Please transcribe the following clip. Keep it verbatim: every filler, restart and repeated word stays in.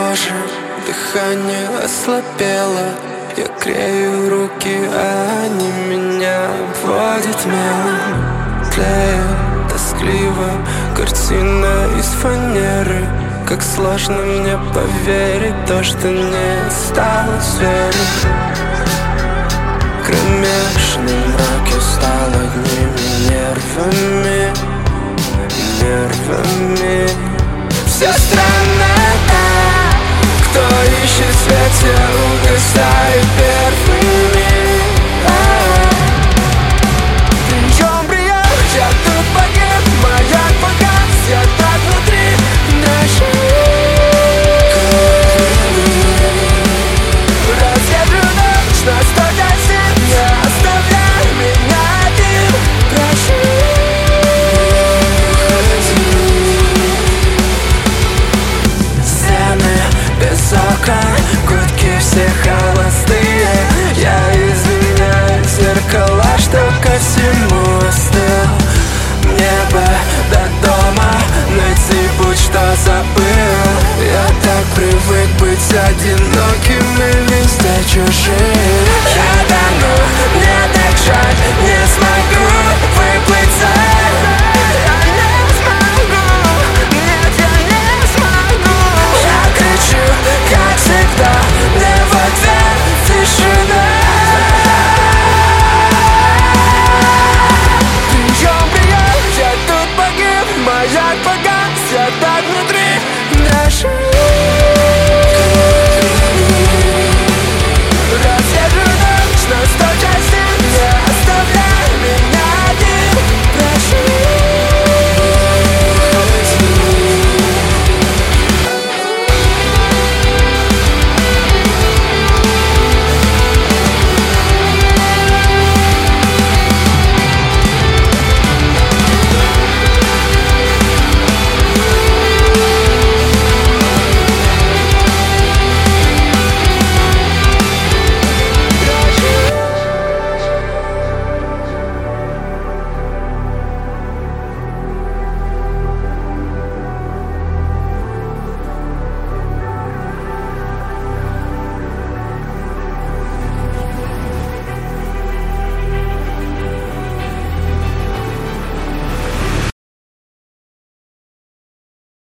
коже, дыхание ослабело. Я грею руки, а они меня обводят мелом. Тлеет тоскливо картина из фанеры. Как сложно мне поверить то, что не осталось веры. Кромешный мрак я стал одними нервами, нервами. Все странно так, кто ищет свет, те угасает.